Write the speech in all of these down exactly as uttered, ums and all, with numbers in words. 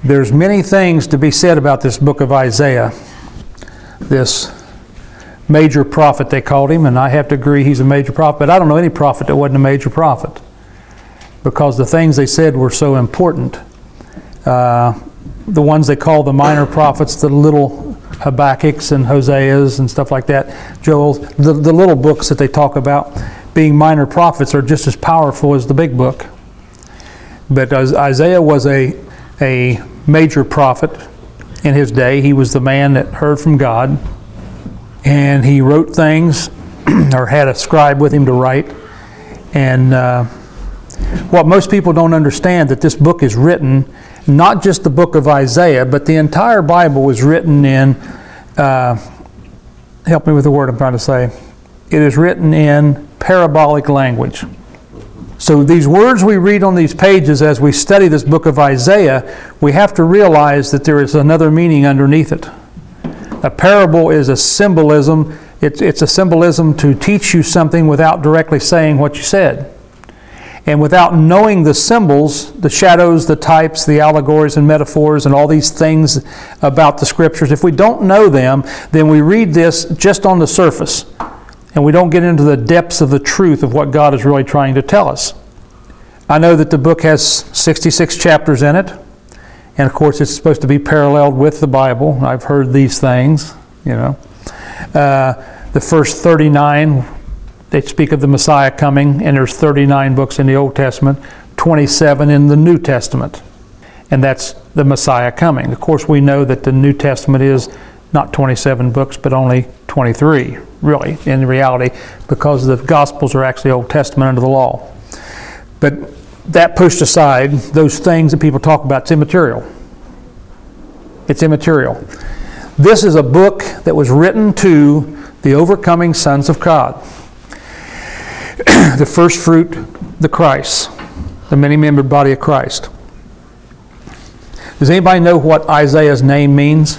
There's many things to be said about this book of Isaiah, this major prophet they called him, and I have to agree he's a major prophet, but I don't know any prophet that wasn't a major prophet, because the things they said were so important. Uh, the ones they call the minor prophets, the little Habakkuk's and Hosea's and stuff like that, Joel, the, the little books that they talk about being minor prophets are just as powerful as the big book. But Isaiah was a, a major prophet in his day. He was the man that heard from God, and he wrote things or had a scribe with him to write. And uh, what most people don't understand, that this book is written, not just the book of Isaiah, but the entire Bible was written in, uh, help me with the word I'm trying to say, it is written in parabolic language. So these words we read on these pages as we study this book of Isaiah, we have to realize that there is another meaning underneath it. A parable is a symbolism. It's, it's a symbolism to teach you something without directly saying what you said. And without knowing the symbols, the shadows, the types, the allegories and metaphors, and all these things about the Scriptures, if we don't know them, then we read this just on the surface. And we don't get into the depths of the truth of what God is really trying to tell us. I know that the book has sixty-six chapters in it. And of course, it's supposed to be paralleled with the Bible. I've heard these things, you know. Uh, the first thirty-nine, they speak of the Messiah coming, and there's thirty-nine books in the Old Testament, twenty-seven in the New Testament. And that's the Messiah coming. Of course, we know that the New Testament is not twenty-seven books, but only twenty-three, really, in reality, because the Gospels are actually Old Testament under the law. But that pushed aside, those things that people talk about, it's immaterial. It's immaterial. This is a book that was written to the overcoming sons of God. The first fruit, the Christ, the many-membered body of Christ. Does anybody know what Isaiah's name means?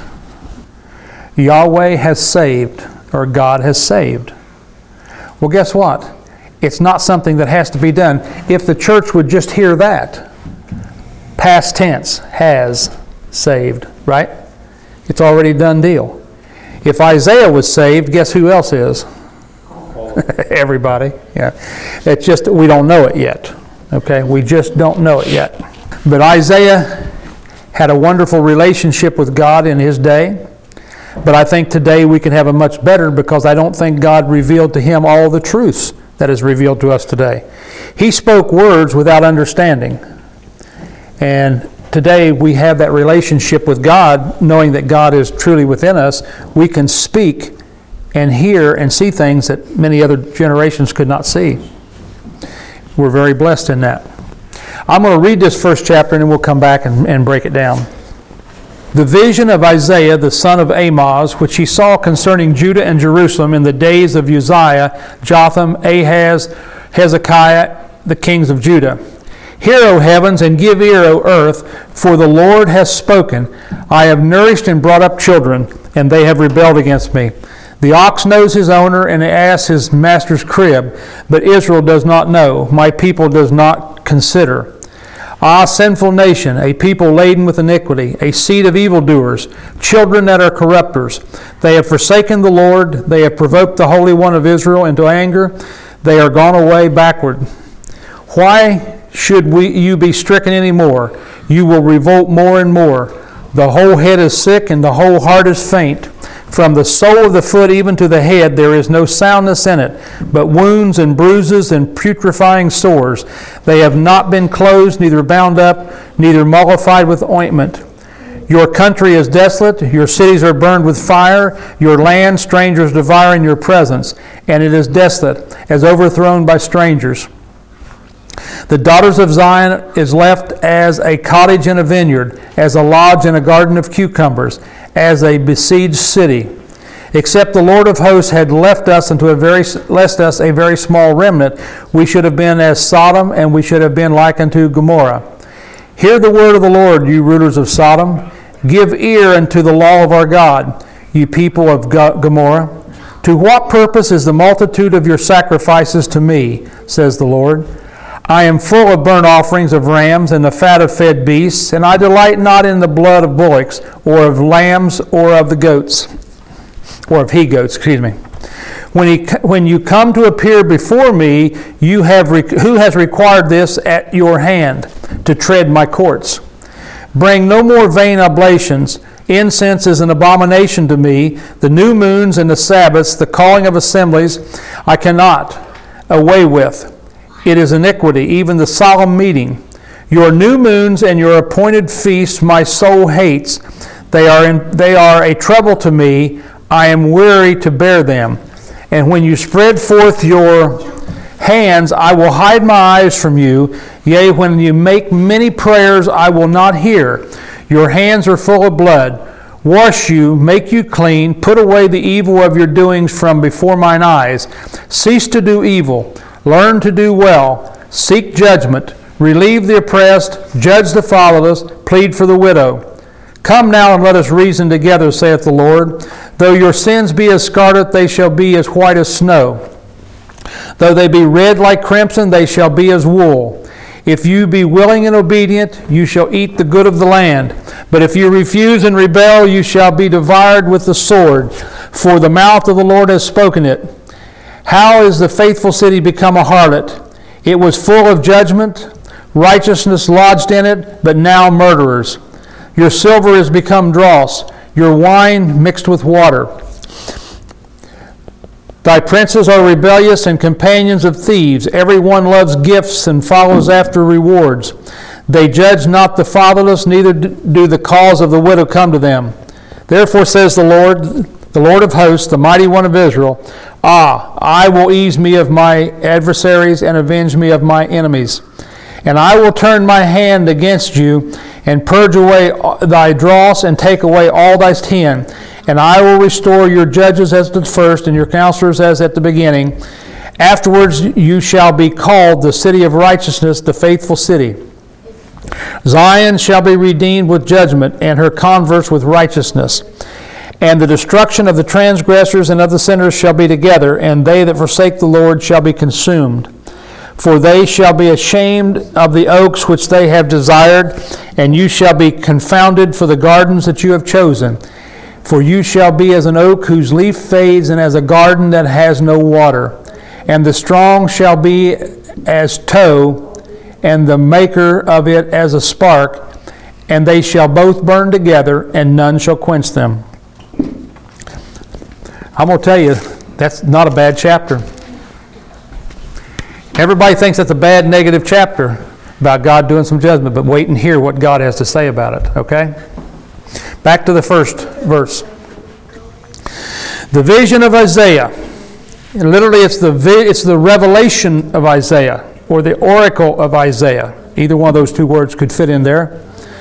Yahweh has saved, or God has saved. Well, guess what? It's not something that has to be done. If the church would just hear that, past tense, has saved, right? It's already a done deal. If Isaiah was saved, guess who else is? Everybody. Yeah. It's just we don't know it yet. Okay? We just don't know it yet. But Isaiah had a wonderful relationship with God in his day. But I think today we can have a much better, because I don't think God revealed to him all the truths that is revealed to us today. He spoke words without understanding. And today we have that relationship with God, knowing that God is truly within us. We can speak and hear and see things that many other generations could not see. We're very blessed in that. I'm going to read this first chapter and then we'll come back and, and break it down. The vision of Isaiah, the son of Amoz, which he saw concerning Judah and Jerusalem in the days of Uzziah, Jotham, Ahaz, Hezekiah, the kings of Judah. Hear, O heavens, and give ear, O earth, for the Lord has spoken. I have nourished and brought up children, and they have rebelled against me. The ox knows his owner, and the ass his master's crib, but Israel does not know. My people does not consider. Ah, sinful nation, a people laden with iniquity, a seed of evildoers, children that are corrupters. They have forsaken the Lord. They have provoked the Holy One of Israel into anger. They are gone away backward. Why should we, you be stricken any more? You will revolt more and more. The whole head is sick and the whole heart is faint. From the sole of the foot even to the head there is no soundness in it, but wounds and bruises and putrefying sores. They have not been closed, neither bound up, neither mollified with ointment. Your country is desolate, your cities are burned with fire, your land strangers devour in your presence, and it is desolate, as overthrown by strangers. The daughters of Zion is left as a cottage in a vineyard, as a lodge in a garden of cucumbers, as a besieged city. Except the Lord of hosts had left us into a very left us a very small remnant, we should have been as Sodom, and we should have been like unto Gomorrah. Hear the word of the Lord, you rulers of Sodom. Give ear unto the law of our God, you people of Gomorrah. To what purpose is the multitude of your sacrifices to me, says the Lord? I am full of burnt offerings of rams and the fat of fed beasts, and I delight not in the blood of bullocks, or of lambs, or of the goats, or of he-goats, excuse me. When, he, when you come to appear before me, you have re- who has required this at your hand, to tread my courts? Bring no more vain oblations. Incense is an abomination to me. The new moons and the Sabbaths, the calling of assemblies, I cannot away with. It is iniquity, even the solemn meeting. Your new moons and your appointed feasts my soul hates. They are, in, they are a trouble to me. I am weary to bear them. And when you spread forth your hands, I will hide my eyes from you. Yea, when you make many prayers, I will not hear. Your hands are full of blood. Wash you, make you clean. Put away the evil of your doings from before mine eyes. Cease to do evil. Learn to do well. Seek judgment. Relieve the oppressed. Judge the fatherless. Plead for the widow. Come now and let us reason together, saith the Lord. Though your sins be as scarlet, they shall be as white as snow. Though they be red like crimson, they shall be as wool. If you be willing and obedient, you shall eat the good of the land. But if you refuse and rebel, you shall be devoured with the sword. For the mouth of the Lord has spoken it. How is the faithful city become a harlot? It was full of judgment, righteousness lodged in it, but now murderers. Your silver is become dross, your wine mixed with water. Thy princes are rebellious and companions of thieves. Every one loves gifts and follows after rewards. They judge not the fatherless, neither do the cause of the widow come to them. Therefore says the Lord, the Lord of hosts, the mighty one of Israel, Ah, I will ease me of my adversaries and avenge me of my enemies. And I will turn my hand against you and purge away thy dross and take away all thy tin. And I will restore your judges as at the first and your counselors as at the beginning. Afterwards you shall be called the city of righteousness, the faithful city. Zion shall be redeemed with judgment, and her converts with righteousness. And the destruction of the transgressors and of the sinners shall be together, and they that forsake the Lord shall be consumed. For they shall be ashamed of the oaks which they have desired, and you shall be confounded for the gardens that you have chosen. For you shall be as an oak whose leaf fades, and as a garden that has no water. And the strong shall be as tow, and the maker of it as a spark, and they shall both burn together, and none shall quench them. I'm going to tell you, that's not a bad chapter. Everybody thinks that's a bad, negative chapter about God doing some judgment, but wait and hear what God has to say about it, okay? Back to the first verse. The vision of Isaiah. And literally, it's the vi- it's the revelation of Isaiah, or the oracle of Isaiah. Either one of those two words could fit in there.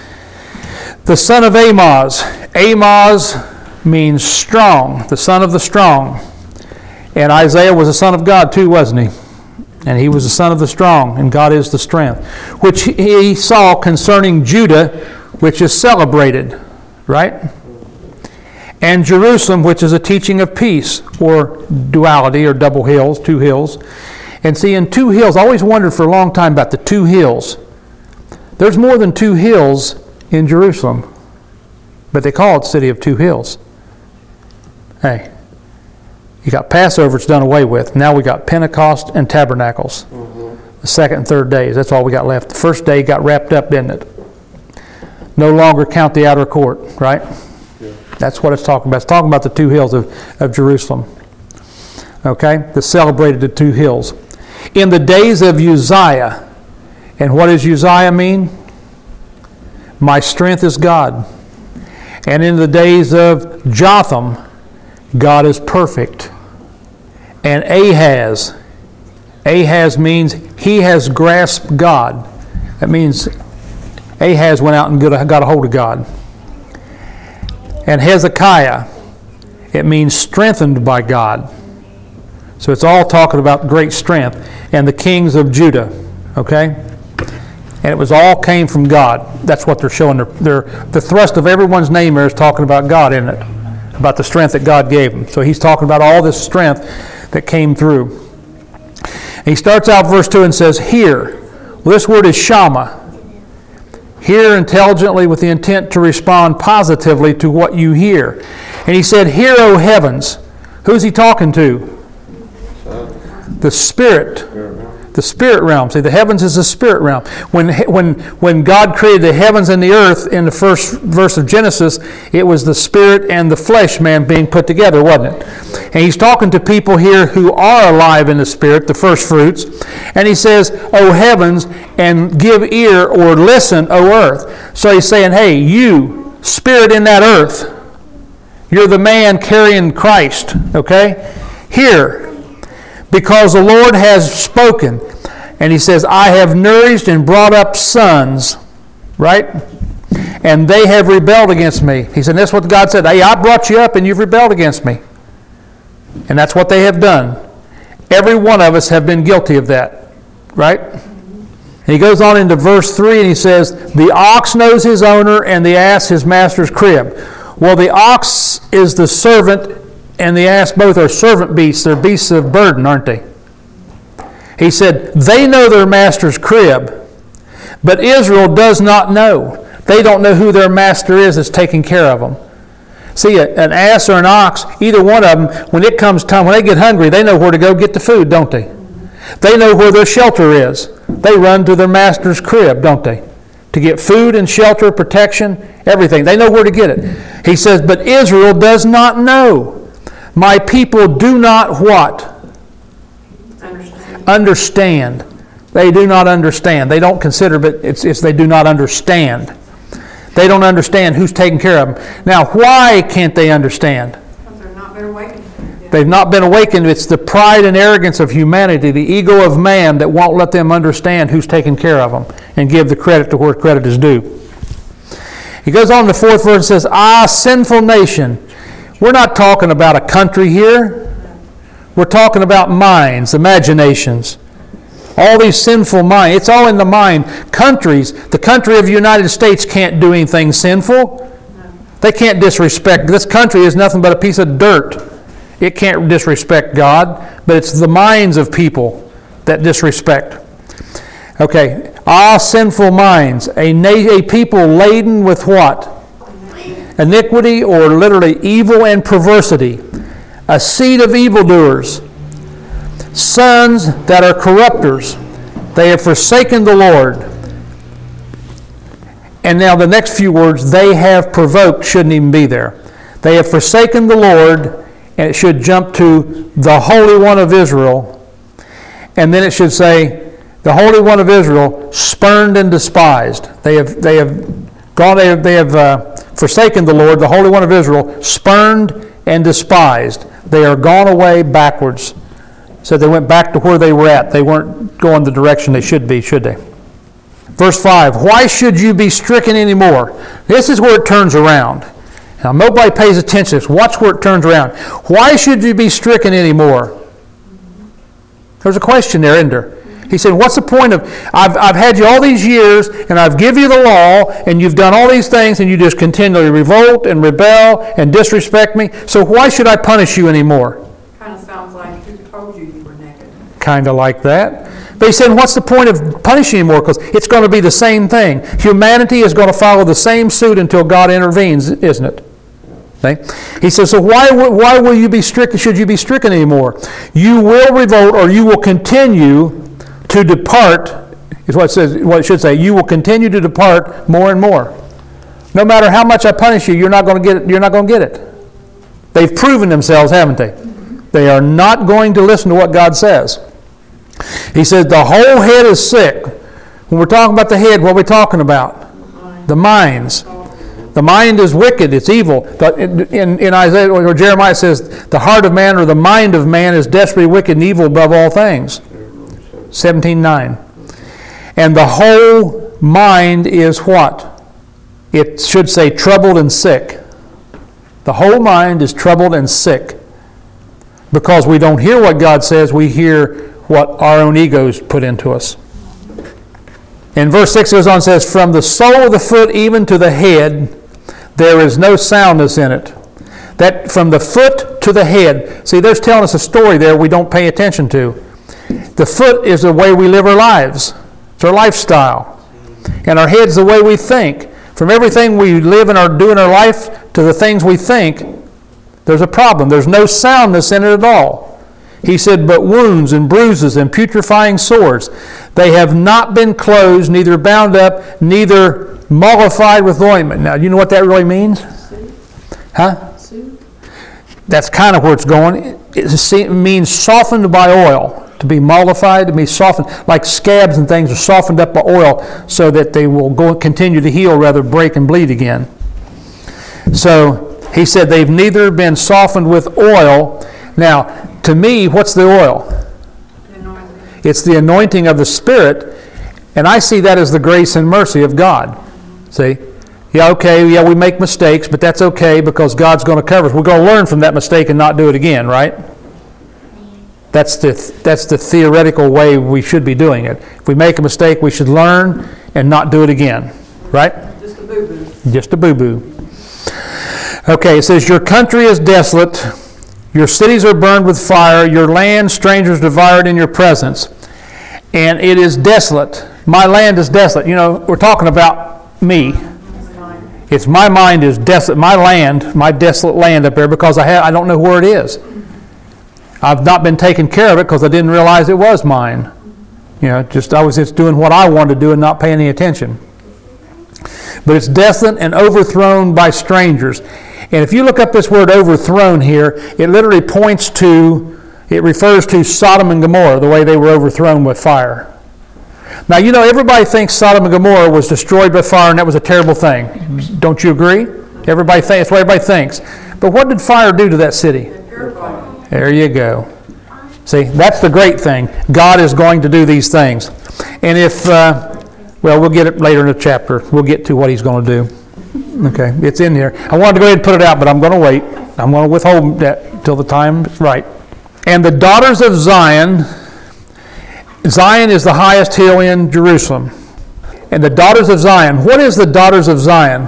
The son of Amoz. Amoz means strong, the son of the strong. And Isaiah was a son of God too, wasn't he? And he was the son of the strong, and God is the strength. Which he saw concerning Judah, which is celebrated, right? And Jerusalem, which is a teaching of peace, or duality, or double hills, two hills. And see, in two hills, I always wondered for a long time about the two hills. There's more than two hills in Jerusalem, but they call it City of Two Hills. Hey, you got Passover, it's done away with. Now we got Pentecost and Tabernacles. Mm-hmm. The second and third days, that's all we got left. The first day got wrapped up, didn't it? No longer count the outer court, right? Yeah. That's what it's talking about. It's talking about the two hills of, of Jerusalem. Okay? The celebrated the two hills. In the days of Uzziah, and what does Uzziah mean? My strength is God. And in the days of Jotham, God is perfect. And Ahaz, Ahaz means he has grasped God. That means Ahaz went out and got a hold of God. And Hezekiah, it means strengthened by God. So it's all talking about great strength. And the kings of Judah, okay? And it was all came from God. That's what they're showing. Their, their, the thrust of everyone's name there is talking about God, isn't it? About the strength that God gave him. So he's talking about all this strength that came through. And he starts out verse two and says, Hear, Well, this word is shama. Hear intelligently with the intent to respond positively to what you hear. And he said, hear, O heavens. Who's he talking to? The Spirit. The spirit realm. See, the heavens is the spirit realm. When, when, when God created the heavens and the earth in the first verse of Genesis, it was the spirit and the flesh man being put together, wasn't it? And he's talking to people here who are alive in the spirit, the first fruits. And he says, O heavens, and give ear or listen, O earth. So he's saying, hey, you, spirit in that earth, you're the man carrying Christ, okay? Hear. Because the Lord has spoken. And he says, I have nourished and brought up sons. Right? And they have rebelled against me. He said, that's what God said. Hey, I brought you up and you've rebelled against me. And that's what they have done. Every one of us have been guilty of that. Right? And he goes on into verse three and he says, the ox knows his owner and the ass his master's crib. Well, the ox is the servant and the ass both are servant beasts. They're beasts of burden, aren't they? He said, they know their master's crib, but Israel does not know. They don't know who their master is that's taking care of them. See, a, an ass or an ox, either one of them, when it comes time, when they get hungry, they know where to go get the food, don't they? They know where their shelter is. They run to their master's crib, don't they? To get food and shelter, protection, everything. They know where to get it. He says, but Israel does not know. My people do not what? Understand. Understand. They do not understand. They don't consider, but it's, it's they do not understand. They don't understand who's taking care of them. Now, why can't they understand? Because they've not been awakened. Yeah. They've not been awakened. It's the pride and arrogance of humanity, the ego of man that won't let them understand who's taking care of them and give the credit to where credit is due. He goes on to the fourth verse and says, ah, sinful nation. We're not talking about a country here. We're talking about minds, imaginations. All these sinful minds. It's all in the mind. Countries, the country of the United States can't do anything sinful. No. They can't disrespect. This country is nothing but a piece of dirt. It can't disrespect God, but it's the minds of people that disrespect. Okay. Ah, sinful minds. A, na- a people laden with what? Iniquity, or literally evil and perversity. A seed of evildoers. Sons that are corrupters. They have forsaken the Lord. And now the next few words, they have provoked, shouldn't even be there. They have forsaken the Lord, and it should jump to the Holy One of Israel. And then it should say, the Holy One of Israel, spurned and despised. They have, they have gone, they have, they have uh, forsaken the Lord, the Holy One of Israel, spurned and despised. They are gone away backwards. So they went back to where they were at. They weren't going the direction they should be, should they? Verse five, why should you be stricken anymore? This is where it turns around. Now, nobody pays attention to this. Watch where it turns around. Why should you be stricken anymore? There's a question there, isn't there? He said, what's the point of, I've, I've had you all these years, and I've given you the law, and you've done all these things, and you just continually revolt and rebel and disrespect me. So why should I punish you anymore? Kind of sounds like, who told you you were naked? Kind of like that. But he said, what's the point of punishing anymore? Because it's going to be the same thing. Humanity is going to follow the same suit until God intervenes, isn't it? Okay? He says, so why, why will you be stricken, should you be stricken anymore? You will revolt, or you will continue to depart, is what it says, what it should say. You will continue to depart more and more. No matter how much I punish you, you're not going to get it. You're not going to get it. They've proven themselves, haven't they? They are not going to listen to what God says. He says the whole head is sick. When we're talking about the head, what are we talking about? The minds. The mind is wicked. It's evil. In, in Isaiah or Jeremiah, it says the heart of man or the mind of man is desperately wicked and evil above all things. seventeen nine. And the whole mind is what? It should say troubled and sick. The whole mind is troubled and sick. Because we don't hear what God says, we hear what our own egos put into us. In verse six it goes on and says, from the sole of the foot even to the head, there is no soundness in it. That from the foot to the head. See, there's telling us a story there we don't pay attention to. The foot is the way we live our lives. It's our lifestyle. And our head's the way we think. From everything we live and are do in our life to the things we think, there's a problem. There's no soundness in it at all. He said, but wounds and bruises and putrefying sores, they have not been closed, neither bound up, neither mollified with ointment. Now, you know what that really means? Huh? That's kind of where it's going. It means softened by oil. To be mollified, to be softened, like scabs and things are softened up by oil so that they will go continue to heal rather break and bleed again. So he said they've neither been softened with oil. Now, to me, what's the oil? The it's the anointing of the Spirit, and I see that as the grace and mercy of God. See? Yeah, okay, yeah, we make mistakes, but that's okay because God's going to cover us. We're going to learn from that mistake and not do it again, right? That's the that's the theoretical way we should be doing it. If we make a mistake, we should learn and not do it again, right? Just a boo-boo. Just a boo-boo. Okay, it says, your country is desolate, your cities are burned with fire, your land strangers devoured in your presence, and it is desolate. My land is desolate. You know, we're talking about me. It's my mind is desolate. My land, my desolate land up there, because I have I don't know where it is. I've not been taking care of it because I didn't realize it was mine. You know, just I was just doing what I wanted to do and not paying any attention. But it's desolate and overthrown by strangers. And if you look up this word overthrown here, it literally points to, it refers to Sodom and Gomorrah, the way they were overthrown with fire. Now, you know, everybody thinks Sodom and Gomorrah was destroyed by fire and that was a terrible thing. Don't you agree? Everybody thinks, that's what everybody thinks. But what did fire do to that city? There you go. See, that's the great thing. God is going to do these things. And if, uh, well, we'll get it later in the chapter. We'll get to what he's going to do. Okay, it's in here. I wanted to go ahead and put it out, but I'm going to wait. I'm going to withhold that until the time is right. And the daughters of Zion, Zion is the highest hill in Jerusalem. And the daughters of Zion, what is the daughters of Zion?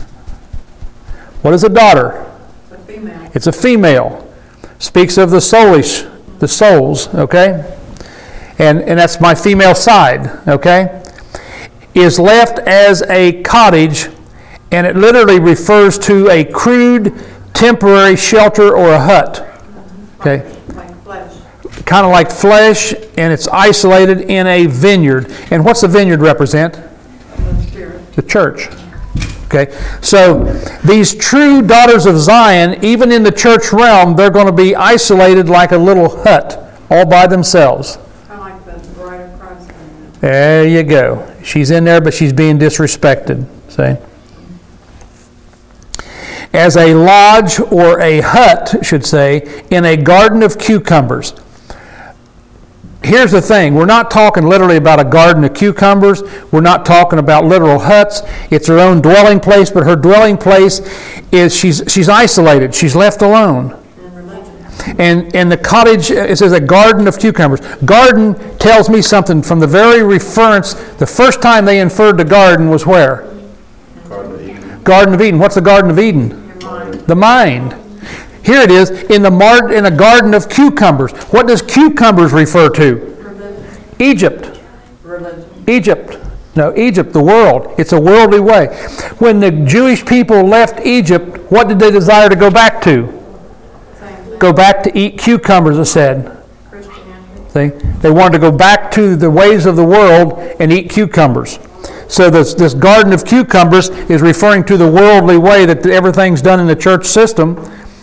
What is a daughter? It's a female. It's a female. Speaks of the soulish, the souls, okay? And and that's my female side, okay? Is left as a cottage, and it literally refers to a crude, temporary shelter or a hut, okay? Like flesh. Kind of like flesh, and it's isolated in a vineyard. And what's the vineyard represent? The Spirit. The church. Okay, so these true daughters of Zion, even in the church realm, they're going to be isolated like a little hut, all by themselves. I like the bride of Christ. There you go. She's in there, but she's being disrespected. See? As a lodge or a hut, should say, in a garden of cucumbers. Here's the thing. We're not talking literally about a garden of cucumbers. We're not talking about literal huts. It's her own dwelling place, but her dwelling place is she's she's isolated. She's left alone. In religion. And and the cottage, it says a garden of cucumbers. Garden tells me something from the very reference. The first time they inferred to garden was where? Garden of Eden. Garden of Eden. What's the Garden of Eden? Your mind. The mind. Here it is, in the mar- in a garden of cucumbers. What does cucumbers refer to? Religion. Egypt. Religion. Egypt. No, Egypt, the world. It's a worldly way. When the Jewish people left Egypt, what did they desire to go back to? Same thing. Go back to eat cucumbers, it said. Christianity. See? They wanted to go back to the ways of the world and eat cucumbers. So this, this garden of cucumbers is referring to the worldly way that everything's done in the church system,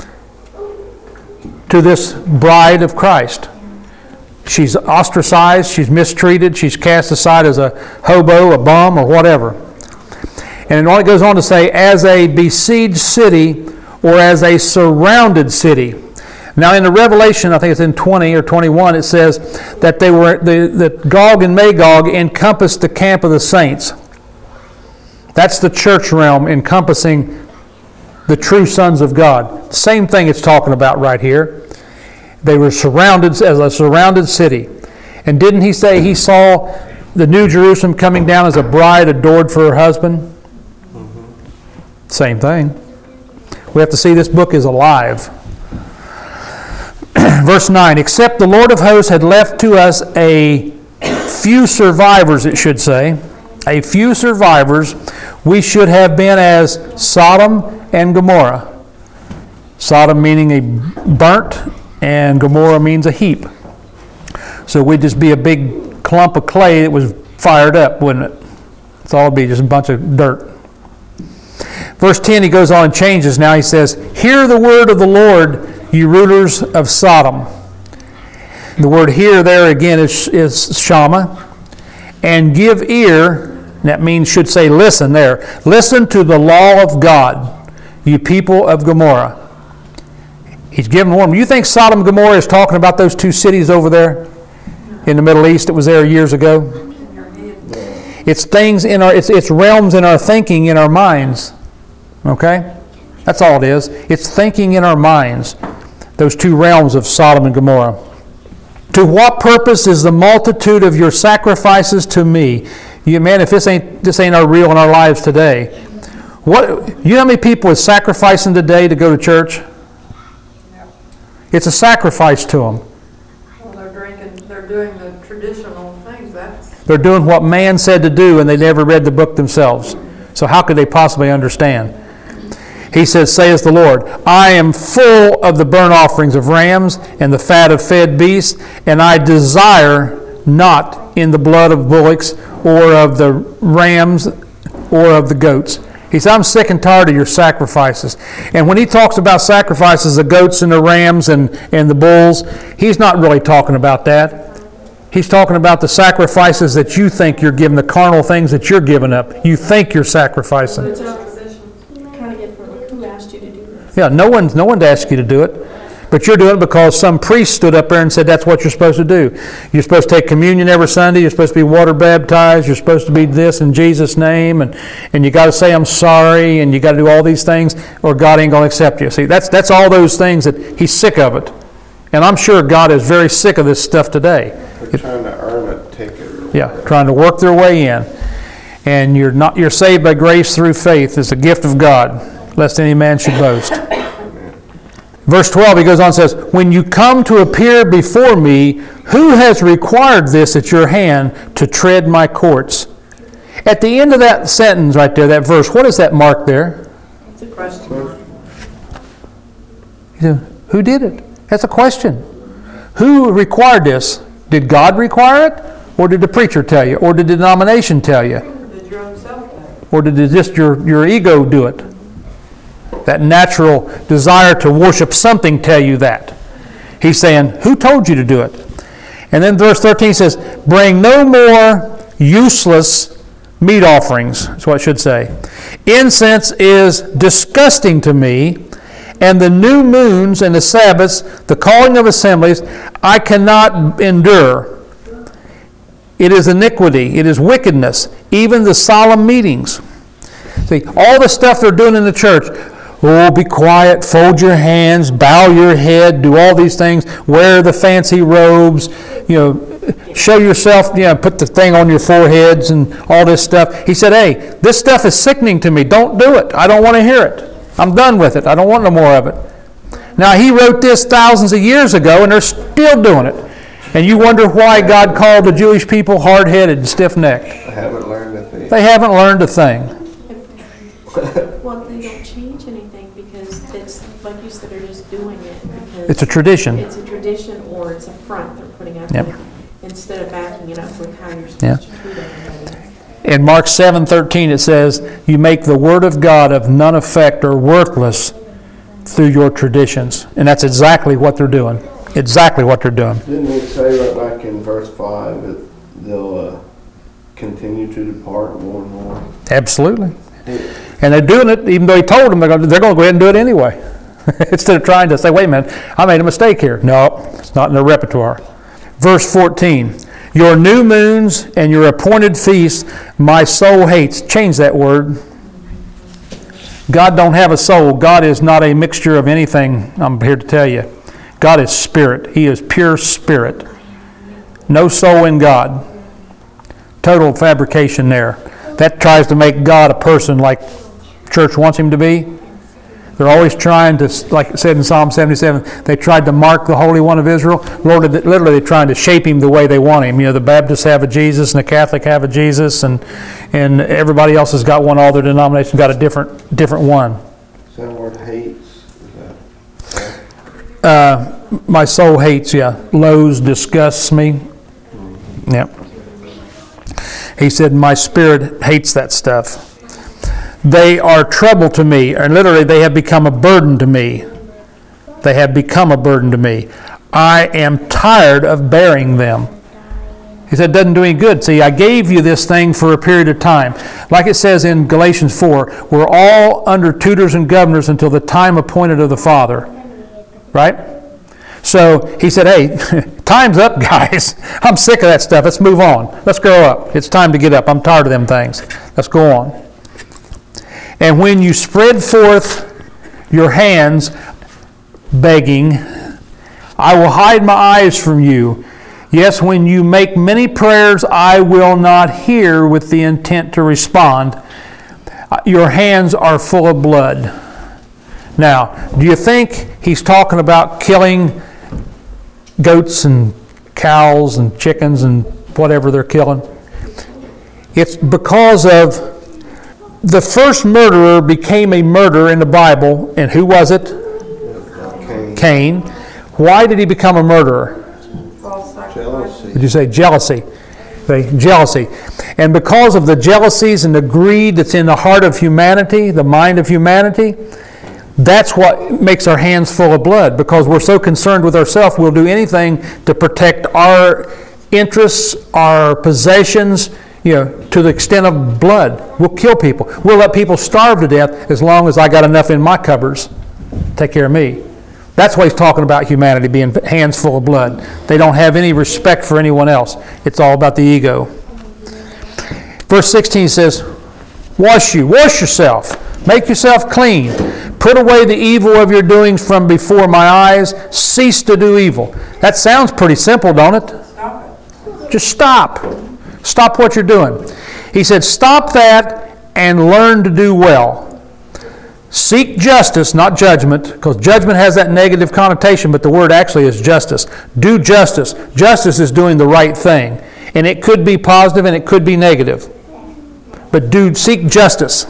to this bride of Christ. She's ostracized, she's mistreated, she's cast aside as a hobo, a bum, or whatever. And it goes on to say, as a besieged city or as a surrounded city. Now in the Revelation, I think it's in twenty or twenty-one, it says that they were the, that Gog and Magog encompassed the camp of the saints. That's the church realm encompassing the true sons of God. Same thing it's talking about right here. They were surrounded as a surrounded city. And didn't he say he saw the New Jerusalem coming down as a bride adored for her husband? Mm-hmm. Same thing. We have to see this book is alive. Verse nine, except the Lord of hosts had left to us a few survivors, it should say, a few survivors, we should have been as Sodom and Gomorrah. Sodom meaning a burnt, and Gomorrah means a heap. So we'd just be a big clump of clay that was fired up, wouldn't it? It's all be just a bunch of dirt. Verse ten, he goes on and changes now. He says, "Hear the word of the Lord, you rulers of Sodom." The word "hear" there again is, is Shama. "And give ear," that means, should say listen there. "Listen to the law of God, you people of Gomorrah." He's giving warning. You think Sodom and Gomorrah is talking about those two cities over there in the Middle East that was there years ago? In your head. It's things in our, it's, it's realms in our thinking, in our minds. Okay? That's all it is. It's thinking in our minds. Those two realms of Sodom and Gomorrah. "To what purpose is the multitude of your sacrifices to me?" You man, if this ain't this ain't our real in our lives today. What you know how many people is sacrificing today to go to church? It's a sacrifice to them. Well, they're drinking, they're doing the traditional things, that's, They're doing what man said to do, and they never read the book themselves. So how could they possibly understand? He says, "Saith the Lord, I am full of the burnt offerings of rams and the fat of fed beasts, and I desire not in the blood of bullocks or of the rams or of the goats." He said, "I'm sick and tired of your sacrifices." And when he talks about sacrifices, the goats and the rams and, and the bulls, he's not really talking about that. He's talking about the sacrifices that you think you're giving, the carnal things that you're giving up. You think you're sacrificing. it's opposition. Kind of get from who asked you to do this? Yeah, no one's no one's asked you to do it. But you're doing it because some priest stood up there and said that's what you're supposed to do. You're supposed to take communion every Sunday. You're supposed to be water baptized. You're supposed to be this in Jesus' name. And, and you got to say, "I'm sorry," and you got to do all these things, or God ain't going to accept you. See, that's, that's all those things that he's sick of it. And I'm sure God is very sick of this stuff today. They're trying to earn a ticket. Yeah, trying to work their way in. And you're not you're saved by grace through faith. It's a gift of God, lest any man should boast. Verse twelve, he goes on and says, "When you come to appear before me, who has required this at your hand to tread my courts?" At the end of that sentence right there, that verse, what is that mark there? It's a question. He said, who did it? That's a question. Who required this? Did God require it? Or did the preacher tell you? Or did the denomination tell you? Or did your own self do it? Or did it just your, your ego do it? That natural desire to worship something tell you that. He's saying, who told you to do it? And then verse thirteen says, "Bring no more useless meat offerings," that's what it should say. "Incense is disgusting to me, and the new moons and the Sabbaths, the calling of assemblies, I cannot endure. It is iniquity, it is wickedness, even the solemn meetings." See, all the stuff they're doing in the church, oh, be quiet, fold your hands, bow your head, do all these things, wear the fancy robes, you know, show yourself, you know, put the thing on your foreheads and all this stuff. He said, "Hey, this stuff is sickening to me. Don't do it. I don't want to hear it. I'm done with it. I don't want no more of it." Now, he wrote this thousands of years ago, and they're still doing it. And you wonder why God called the Jewish people hard-headed and stiff-necked. I haven't learned a thing. They haven't learned a thing. Well, they don't change anything because it's, like you said, they're just doing it because It's a tradition. it's a tradition or it's a front they're putting up Yep. with instead of backing it up with how you're Yeah. supposed to treat everybody. In Mark seven thirteen, it says, "You make the word of God of none effect or worthless through your traditions." And that's exactly what they're doing. Exactly what they're doing. Didn't he say right back in verse five that they'll uh, continue to depart more and more? Absolutely. And they're doing it, even though he told them they're going to, they're going to go ahead and do it anyway. Instead of trying to say, "Wait a minute, I made a mistake here." No, it's not in their repertoire. Verse fourteen, "Your new moons and your appointed feasts, my soul hates." Change that word. God don't have a soul. God is not a mixture of anything, I'm here to tell you. God is spirit. He is pure spirit. No soul in God. Total fabrication there. That tries to make God a person like church wants him to be. They're always trying to, like it said in Psalm seventy-seven, they tried to mark the Holy One of Israel. Lord, literally they're trying to shape him the way they want him. You know, the Baptists have a Jesus and the Catholic have a Jesus, and and everybody else has got one. All their denominations got a different different one. Is that word hates? Is that? Uh, my soul hates, yeah. Loathes, disgusts me. Yep. He said, my spirit hates that stuff. They are trouble to me, and literally they have become a burden to me. They have become a burden to me. I am tired of bearing them. He said, it doesn't do any good. See, I gave you this thing for a period of time. Like it says in Galatians four, we're all under tutors and governors until the time appointed of the Father. Right? So he said, hey, time's up, guys. I'm sick of that stuff. Let's move on. Let's grow up. It's time to get up. I'm tired of them things. Let's go on. And when you spread forth your hands, begging, I will hide my eyes from you. Yes, when you make many prayers, I will not hear with the intent to respond. Your hands are full of blood. Now, do you think he's talking about killing goats and cows and chickens and whatever they're killing? It's because of the first murderer became a murderer in the Bible, and who was it? Cain. Cain. Why did he become a murderer? False sacrifice. Jealousy. Did you say jealousy? Okay, jealousy. And because of the jealousies and the greed that's in the heart of humanity, the mind of humanity, that's what makes our hands full of blood. Because we're so concerned with ourselves, we'll do anything to protect our interests, our possessions, you know, to the extent of blood. We'll kill people. We'll let people starve to death as long as I got enough in my cupboards to take care of me. That's why he's talking about humanity being hands full of blood. They don't have any respect for anyone else. It's all about the ego. Verse sixteen says, wash you, wash yourself, make yourself clean. Put away the evil of your doings from before my eyes. Cease to do evil. That sounds pretty simple, don't it? Stop it. Just stop. Stop what you're doing. He said, stop that and learn to do well. Seek justice, not judgment, because judgment has that negative connotation, but the word actually is justice. Do justice. Justice is doing the right thing. And it could be positive and it could be negative. But do seek justice.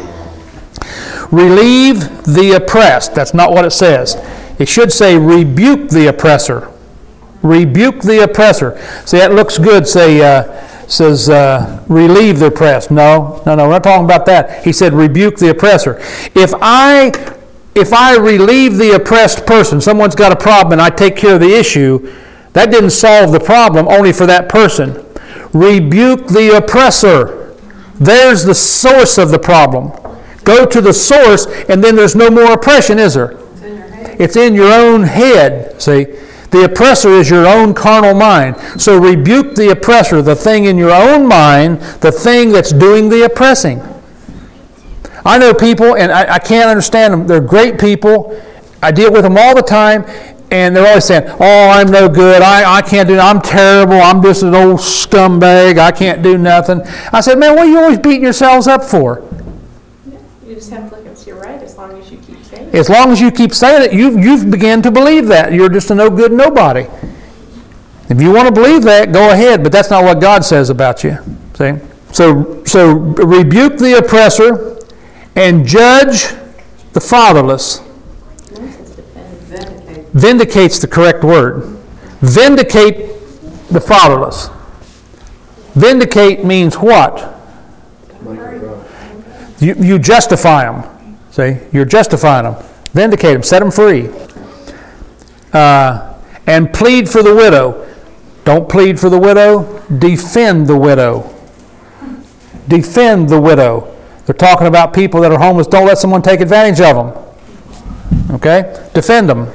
Relieve the oppressed. That's not what it says. It should say rebuke the oppressor. Rebuke the oppressor. See, that looks good. Say, uh, says uh, relieve the oppressed. No, no, no. We're not talking about that. He said rebuke the oppressor. If I, if I relieve the oppressed person, someone's got a problem and I take care of the issue, that didn't solve the problem only for that person. Rebuke the oppressor. There's the source of the problem. Go to the source, and then there's no more oppression, is there? It's in your head. It's in your own head, see? The oppressor is your own carnal mind. So rebuke the oppressor, the thing in your own mind, the thing that's doing the oppressing. I know people, and I, I can't understand them. They're great people. I deal with them all the time, and they're always saying, oh, I'm no good. I, I can't do I'm terrible. I'm just an old scumbag. I can't do nothing. I said, man, what are you always beating yourselves up for? You just have to look and see right as long as you keep saying it. As long as you keep saying it, you've, you've begun to believe that. You're just a no good nobody. If you want to believe that, go ahead, but that's not what God says about you. See? So, so rebuke the oppressor and judge the fatherless. Vindicate. Vindicate's the correct word. Vindicate the fatherless. Vindicate means what? Make it right. You, you justify them. See? You're justifying them. Vindicate them. Set them free. Uh, and plead for the widow. Don't plead for the widow. Defend the widow. Defend the widow. They're talking about people that are homeless. Don't let someone take advantage of them. Okay? Defend them.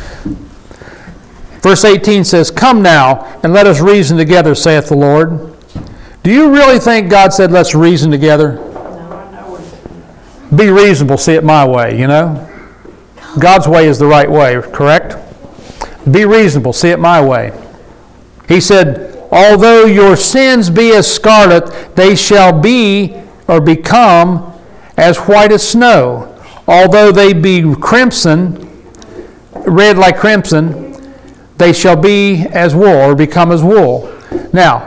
Verse eighteen says, come now, and let us reason together, saith the Lord. Do you really think God said, let's reason together? No, I know it. Be reasonable, see it my way, you know? God's way is the right way, correct? Be reasonable, see it my way. He said, although your sins be as scarlet, they shall be or become as white as snow. although they be crimson, red like crimson, they shall be as wool, or become as wool. Now,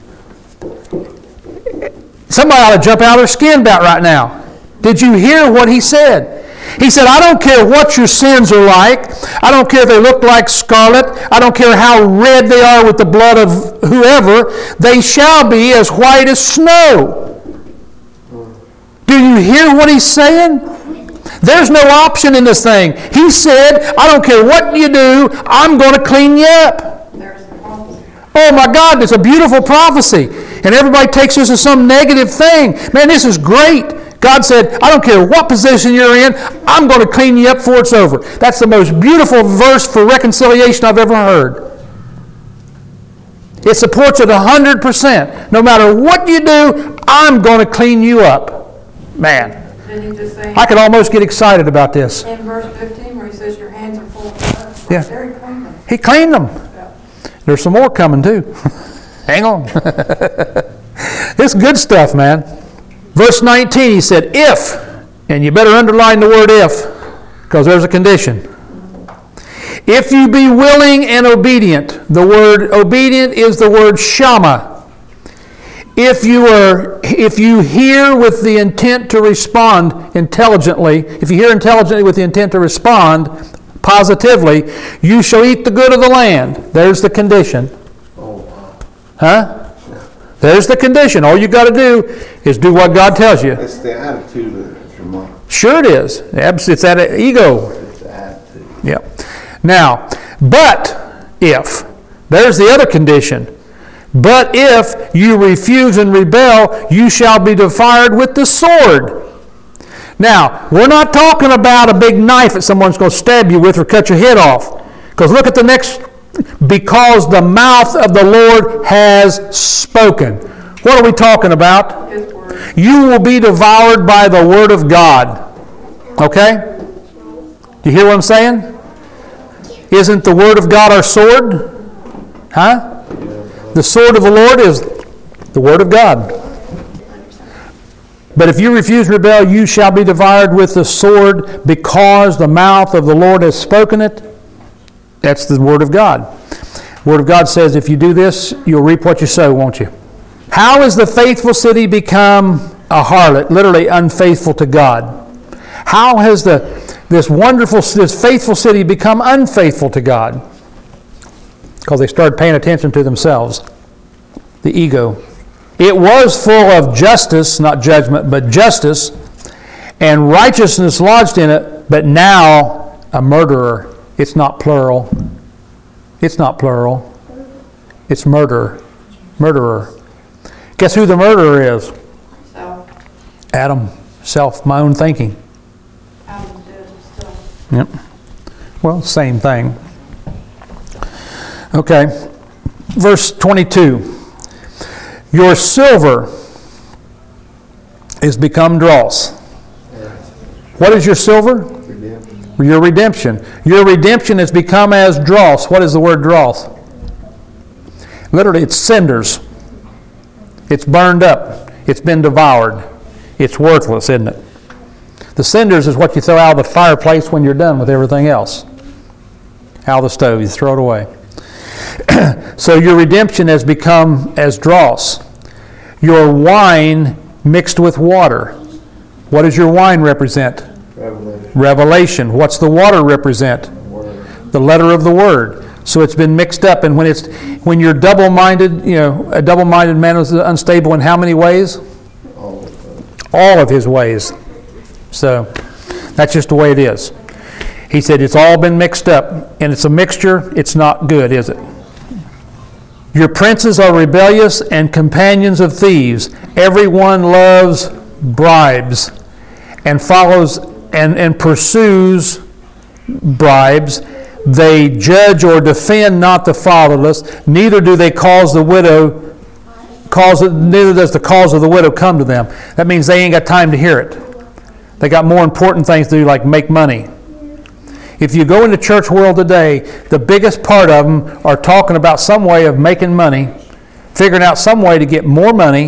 somebody ought to jump out of their skin about right now. Did you hear what he said? He said, I don't care what your sins are like. I don't care if they look like scarlet. I don't care how red they are with the blood of whoever. They shall be as white as snow. Do you hear what he's saying? There's no option in this thing. He said, I don't care what you do, I'm going to clean you up. There's the prophecy. Oh my God, it's a beautiful prophecy. And everybody takes this as some negative thing. Man, this is great. God said, I don't care what position you're in, I'm going to clean you up before it's over. That's the most beautiful verse for reconciliation I've ever heard. It supports it one hundred percent. No matter what you do, I'm going to clean you up. Man, Didn't he just say I could almost get excited about this. in verse fifteen where he says your hands are full of blood? Yeah. There he cleaned them. He cleaned them. Yeah. There's some more coming too. Hang on. It's good stuff, man. Verse nineteen, he said, if, and you better underline the word if, because there's a condition. If you be willing and obedient, the word obedient is the word shama. If you are, if you hear with the intent to respond intelligently, if you hear intelligently with the intent to respond positively, you shall eat the good of the land. There's the condition. Oh, wow. Huh? There's the condition. All you got to do is do what God tells you. It's the attitude that you're more. Sure it is. It's that ego. It's the attitude. Yep. Now, but if, there's the other condition. But if you refuse and rebel, you shall be devoured with the sword. Now, we're not talking about a big knife that someone's going to stab you with or cut your head off. Because look at the next, because the mouth of the Lord has spoken. What are we talking about? His word. You will be devoured by the word of God. Okay? Do you hear what I'm saying? Isn't the word of God our sword? Huh? The sword of the Lord is the word of God. But if you refuse to rebel, you shall be devoured with the sword, because the mouth of the Lord has spoken it. That's the word of God. The word of God says, if you do this, you'll reap what you sow, won't you? How has the faithful city become a harlot, literally unfaithful to God? How has the this wonderful, this faithful city become unfaithful to God? Because they started paying attention to themselves. The ego. It was full of justice, not judgment, but justice, and righteousness lodged in it, but now a murderer. It's not plural. It's not plural. It's murderer. Murderer. Guess who the murderer is? So, Adam. Self, my own thinking. Adam did stuff. Yep. Well, same thing. Okay. Verse twenty-two. Your silver is become dross. What is your silver? Redemption. Your redemption. Your redemption has become as dross. What is the word dross? Literally, it's cinders. It's burned up. It's been devoured. It's worthless, isn't it? The cinders is what you throw out of the fireplace when you're done with everything else. Out of the stove, you throw it away. So your redemption has become as dross. Your wine mixed with water. What does your wine represent? Revelation. Revelation. What's the water represent? Word. The letter of the word. So it's been mixed up, and when it's when you're double-minded, you know, a double-minded man is unstable in how many ways? All of it. All of his ways. So that's just the way it is. He said it's all been mixed up, and it's a mixture. It's not good, is it? Your princes are rebellious and companions of thieves. Everyone loves bribes and follows and, and pursues bribes. They judge or defend not the fatherless, neither do they cause the widow cause neither does the cause of the widow come to them. That means they ain't got time to hear it. They got more important things to do, like make money. If you go into church world today, the biggest part of them are talking about some way of making money, figuring out some way to get more money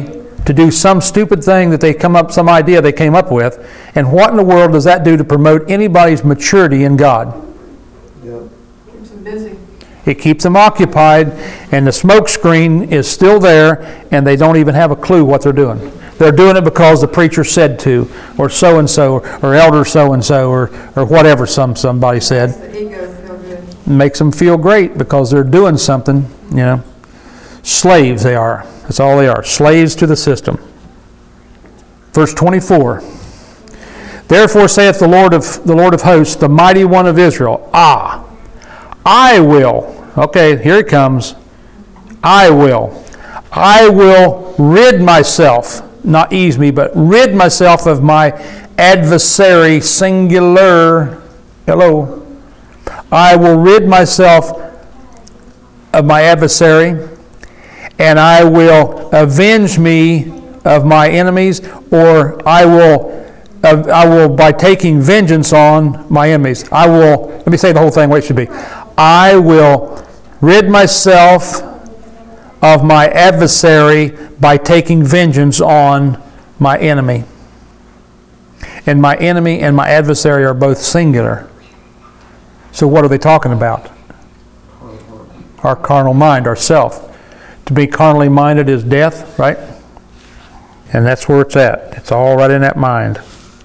to do some stupid thing that they come up, some idea they came up with. And what in the world does that do to promote anybody's maturity in God? Yep. Keeps them busy. It keeps them occupied, and the smoke screen is still there, and they don't even have a clue what they're doing. They're doing it because the preacher said to, or so-and-so, or elder so-and-so, or, or whatever some somebody said. Makes the ego feel good. It makes them feel great because they're doing something, you know. Slaves they are. That's all they are. Slaves to the system. Verse twenty-four. Therefore saith the Lord of the Lord of hosts, the mighty one of Israel, Ah, I will. Okay, here it comes. I will. I will rid myself, not ease me, but rid myself of my adversary, singular. Hello. I will rid myself of my adversary, and I will avenge me of my enemies, or I will, uh, I will by taking vengeance on my enemies. I will, let me say the whole thing, what it should be. I will rid myself of my adversary by taking vengeance on my enemy. And my enemy and my adversary are both singular. So what are they talking about? Our carnal mind, our self. To be carnally minded is death, right? And that's where it's at. It's all right in that mind.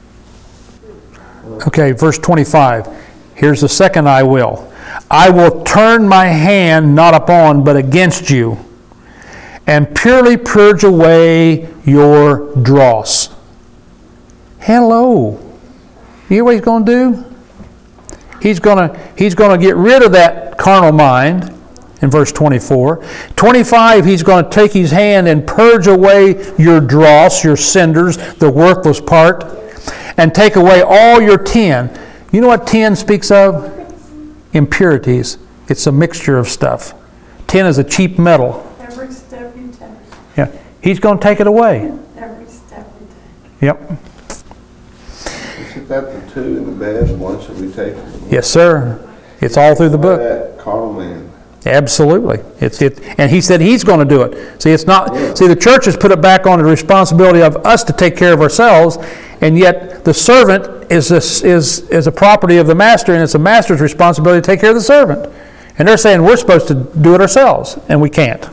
Okay, verse twenty-five. Here's the second I will. I will turn my hand not upon, but against you, and purely purge away your dross. Hello. You know what he's going to do? He's going to, he's going to get rid of that carnal mind in verse twenty-four. twenty-five, he's going to take his hand and purge away your dross, your cinders, the worthless part, and take away all your tin. You know what tin speaks of? Impurities. It's a mixture of stuff. Tin is a cheap metal. Every step you take. Yeah. He's going to take it away. Every step you take. Yep. Isn't that the two in the bed, one should be taken? Yes, sir. It's all through the book. That carnal man. Absolutely. It's it, and he said he's going to do it. See, it's not. Yeah. See, the church has put it back on the responsibility of us to take care of ourselves, and yet the servant is a, is is a property of the master, and it's the master's responsibility to take care of the servant. And they're saying we're supposed to do it ourselves, and we can't.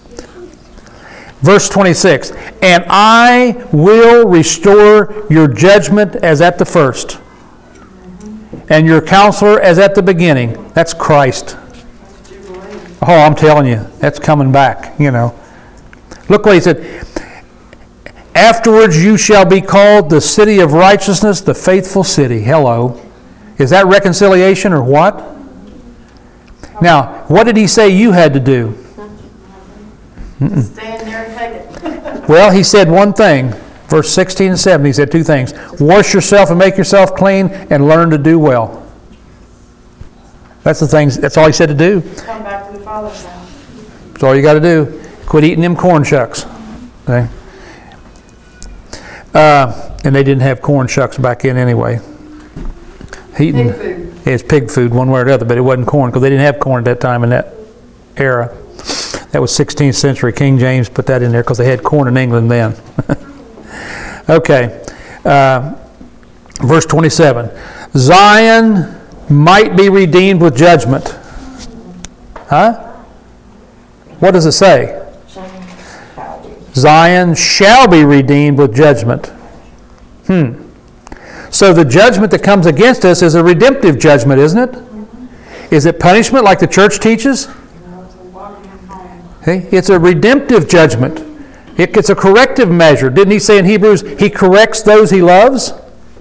Verse twenty-six, and I will restore your judgment as at the first, and your counselor as at the beginning. That's Christ. Oh, I'm telling you, that's coming back, you know. Look what he said. Afterwards you shall be called the city of righteousness, the faithful city. Hello. Is that reconciliation or what? Now, what did he say you had to do? Stand there and take it. Well, he said one thing. Verse sixteen and seventeen, he said two things. Wash yourself and make yourself clean, and learn to do well. That's the things. That's all he said to do. Come back to the Father's house. That's all you got to do. Quit eating them corn shucks. Okay? Uh, and they didn't have corn shucks back then anyway. Eating, Pig food. it's pig food one way or the other, but it wasn't corn because they didn't have corn at that time in that era. That was sixteenth century. King James put that in there because they had corn in England then. Okay. Uh, verse twenty-seven. Zion might be redeemed with judgment. Huh? What does it say? Zion shall be redeemed with judgment. Hmm. So the judgment that comes against us is a redemptive judgment, isn't it? Mm-hmm. Is it punishment like the church teaches? Hey, it's a redemptive judgment. It, it's a corrective measure. Didn't he say in Hebrews, he corrects those he loves?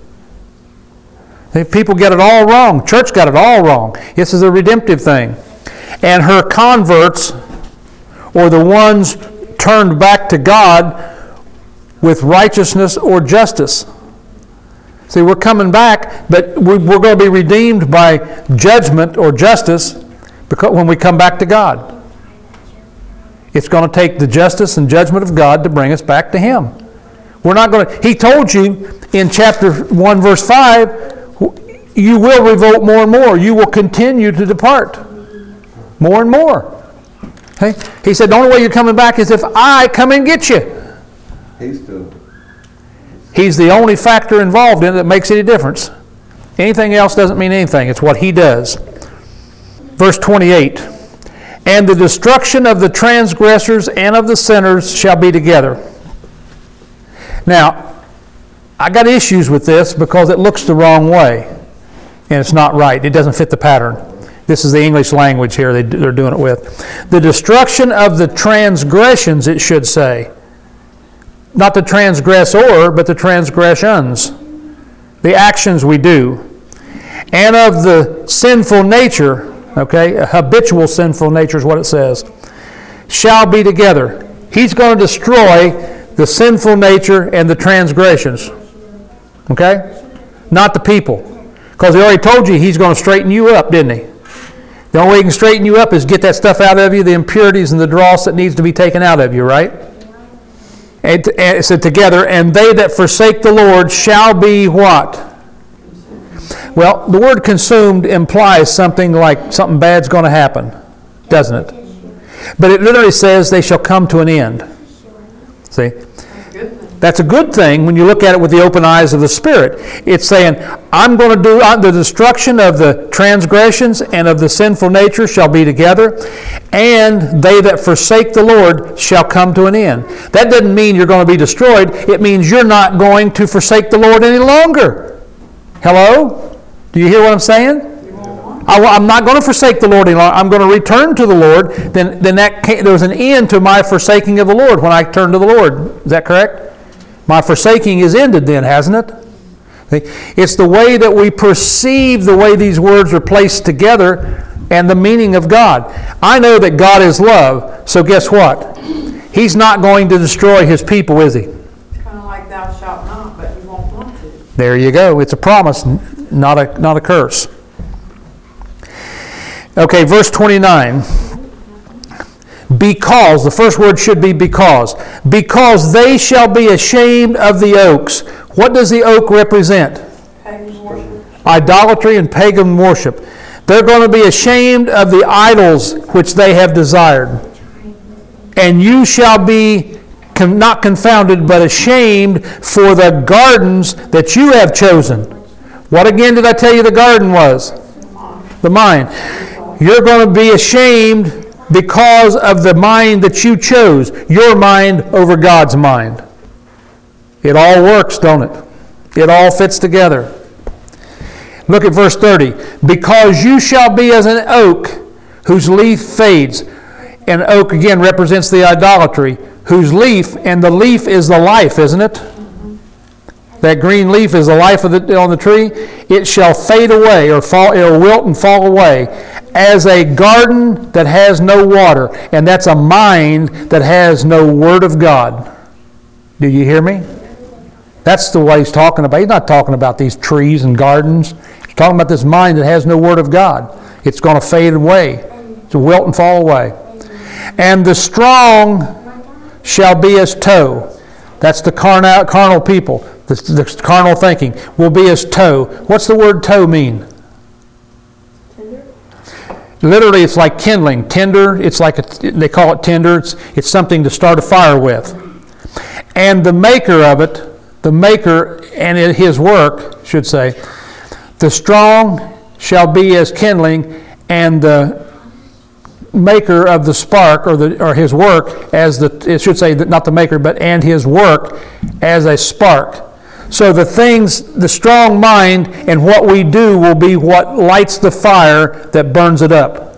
Hey, people get it all wrong. Church got it all wrong. This is a redemptive thing. And her converts, or the ones turned back to God with righteousness or justice. See, we're coming back, but we're going to be redeemed by judgment or justice because when we come back to God. It's going to take the justice and judgment of God to bring us back to Him. We're not going to. He told you in chapter one, verse five, you will revolt more and more. You will continue to depart more and more. Okay? He said the only way you're coming back is if I come and get you. He's still, He's the only factor involved in it that makes any difference. Anything else doesn't mean anything. It's what He does. Verse twenty-eight. And the destruction of the transgressors and of the sinners shall be together. Now, I got issues with this because it looks the wrong way. And it's not right. It doesn't fit the pattern. This is the English language here they, they're doing it with. The destruction of the transgressions, it should say. Not the transgressor, but the transgressions. The actions we do. And of the sinful nature, okay, a habitual sinful nature is what it says, shall be together. He's going to destroy the sinful nature and the transgressions. Okay? Not the people. Because he already told you He's going to straighten you up, didn't He? The only way He can straighten you up is get that stuff out of you, the impurities and the dross that needs to be taken out of you, right? And, and it said together, and they that forsake the Lord shall be what? Well, the word consumed implies something like something bad's going to happen, doesn't it? But it literally says they shall come to an end. See? That's a good thing when you look at it with the open eyes of the Spirit. It's saying, I'm going to do uh, the destruction of the transgressions and of the sinful nature shall be together, and they that forsake the Lord shall come to an end. That doesn't mean you're going to be destroyed. It means you're not going to forsake the Lord any longer. Hello? Do you hear what I'm saying? I, I'm not going to forsake the Lord any longer. I'm going to return to the Lord. Then, then that came, there was an end to my forsaking of the Lord when I turned to the Lord. Is that correct? My forsaking is ended then, hasn't it? See? It's the way that we perceive the way these words are placed together and the meaning of God. I know that God is love, so guess what? He's not going to destroy His people, is He? It's kind of like thou shalt not, but you won't want to. There you go. It's a promise, not a, not a curse. Okay, verse twenty-nine. Because, the first word should be because. Because they shall be ashamed of the oaks. What does the oak represent? Pagan worship. Idolatry and pagan worship. They're going to be ashamed of the idols which they have desired. And you shall be con- not confounded, but ashamed for the gardens that you have chosen. What again did I tell you the garden was? The mind. You're going to be ashamed because of the mind that you chose. Your mind over God's mind. It all works, don't it? It all fits together. Look at verse thirty. Because you shall be as an oak whose leaf fades. An oak again represents the idolatry. Whose leaf, and the leaf is the life, isn't it? That green leaf is the life of the, on the tree. It shall fade away, or fall, it will wilt and fall away, as a garden that has no water. And that's a mind that has no Word of God. Do you hear me? That's the way he's talking about. He's not talking about these trees and gardens. He's talking about this mind that has no Word of God. It's going to fade away, to wilt and fall away. And the strong shall be as tow. That's the carnal, carnal people. The, the carnal thinking will be as tow. What's the word tow mean? Tinder? Literally, it's like kindling. Tinder, it's like, a, they call it tinder. It's, it's something to start a fire with. And the maker of it, the maker and his work, should say, the strong shall be as kindling, and the maker of the spark, or the or his work, as the, it should say, that not the maker, but and his work as a spark. So the things, the strong mind and what we do will be what lights the fire that burns it up.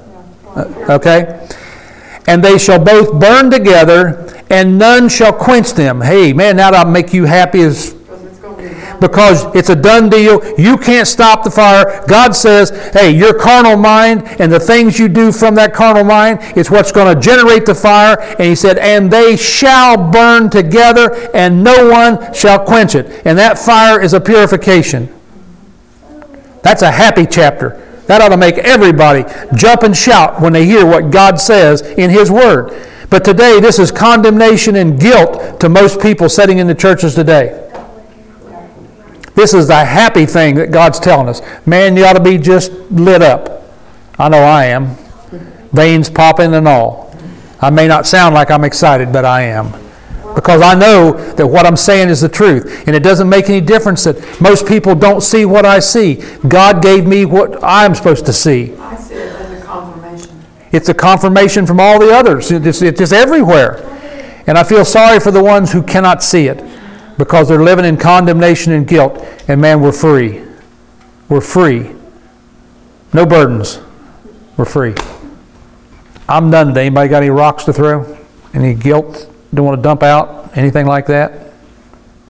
Okay? And they shall both burn together, and none shall quench them. Hey, man, now that'll make you happy as... Because it's a done deal. You can't stop the fire. God says, hey, your carnal mind and the things you do from that carnal mind is what's going to generate the fire. And he said, and they shall burn together, and no one shall quench it. And that fire is a purification. That's a happy chapter. That ought to make everybody jump and shout when they hear what God says in His Word. But today, this is condemnation and guilt to most people sitting in the churches today. This is the happy thing that God's telling us. Man, you ought to be just lit up. I know I am. Veins popping and all. I may not sound like I'm excited, but I am. Well, because I know that what I'm saying is the truth. And it doesn't make any difference that most people don't see what I see. God gave me what I'm supposed to see. I see it as a confirmation. It's a confirmation from all the others. It's, it's just everywhere. And I feel sorry for the ones who cannot see it because they're living in condemnation and guilt. And man, we're free. We're free. No burdens. We're free. I'm done today. Anybody got any rocks to throw? Any guilt? Don't want to dump out? Anything like that?